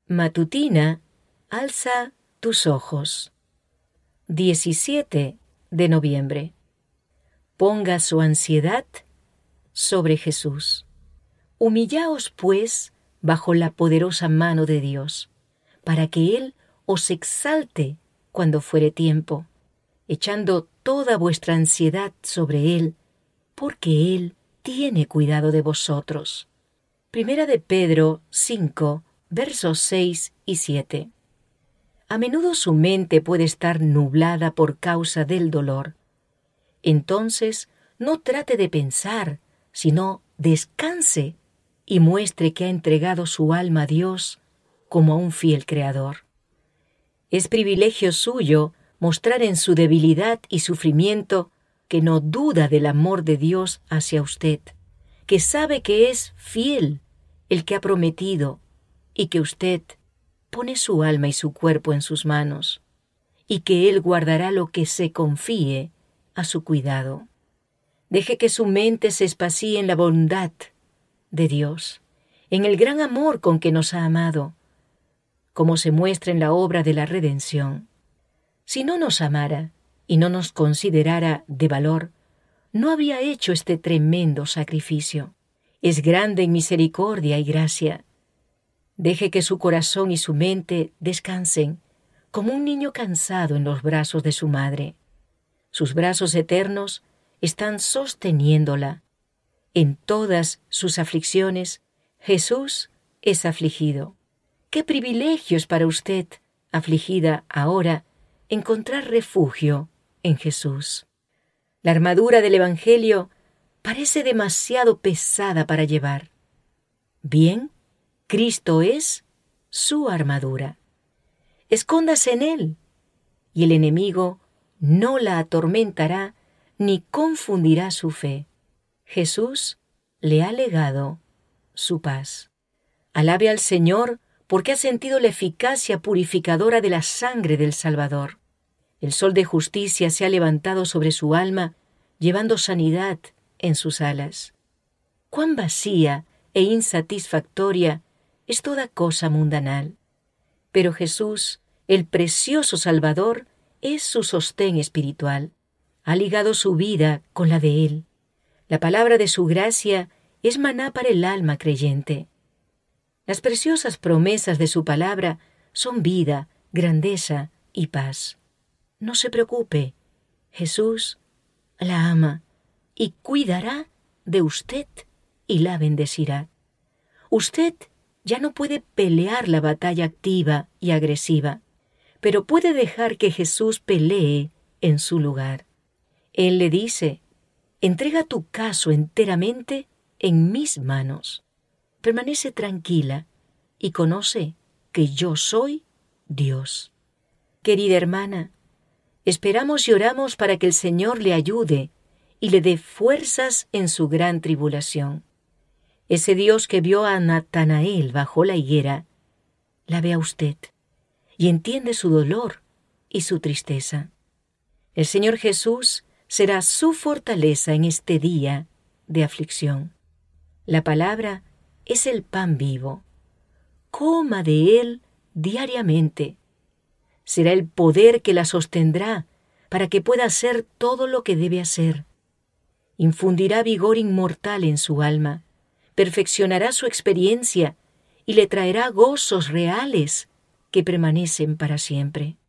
Matutina, alza tus ojos. 17 de noviembre. Ponga su ansiedad sobre Jesús. Humillaos, pues, bajo la poderosa mano de Dios, para que Él os exalte cuando fuere tiempo, echando toda vuestra ansiedad sobre Él, porque Él tiene cuidado de vosotros. Primera de Pedro 5, versos 6 y 7. A menudo su mente puede estar nublada por causa del dolor. Entonces, no trate de pensar, sino descanse y muestre que ha entregado su alma a Dios como a un fiel Creador. Es privilegio suyo mostrar en su debilidad y sufrimiento que no duda del amor de Dios hacia usted, que sabe que es fiel el que ha prometido y que usted pone su alma y su cuerpo en sus manos, y que Él guardará lo que se confíe a su cuidado. Deje que su mente se espacíe en la bondad de Dios, en el gran amor con que nos ha amado, como se muestra en la obra de la redención. Si no nos amara y no nos considerara de valor, no había hecho este tremendo sacrificio. Es grande en misericordia y gracia. Deje que su corazón y su mente descansen como un niño cansado en los brazos de su madre. Sus brazos eternos están sosteniéndola. En todas sus aflicciones, Jesús es afligido. ¡Qué privilegio es para usted, afligida ahora, encontrar refugio en Jesús! La armadura del Evangelio parece demasiado pesada para llevar. Bien, Cristo es su armadura. Escóndase en Él, y el enemigo no la atormentará ni confundirá su fe. Jesús le ha legado su paz. Alabe al Señor porque ha sentido la eficacia purificadora de la sangre del Salvador. El sol de justicia se ha levantado sobre su alma, llevando sanidad en sus alas. Cuán vacía e insatisfactoria es toda cosa mundanal. Pero Jesús, el precioso Salvador, es su sostén espiritual. Ha ligado su vida con la de Él. La palabra de su gracia es maná para el alma creyente. Las preciosas promesas de su palabra son vida, grandeza y paz. No se preocupe, Jesús la ama y cuidará de usted y la bendecirá. Usted ya no puede pelear la batalla activa y agresiva, pero puede dejar que Jesús pelee en su lugar. Él le dice: entrega tu caso enteramente en mis manos. Permanece tranquila y conoce que yo soy Dios. Querida hermana, esperamos y oramos para que el Señor le ayude y le dé fuerzas en su gran tribulación. Ese Dios que vio a Natanael bajo la higuera, la ve a usted y entiende su dolor y su tristeza. El Señor Jesús será su fortaleza en este día de aflicción. La palabra es el pan vivo. Coma de él diariamente. Será el poder que la sostendrá para que pueda hacer todo lo que debe hacer. Infundirá vigor inmortal en su alma, perfeccionará su experiencia y le traerá gozos reales que permanecen para siempre.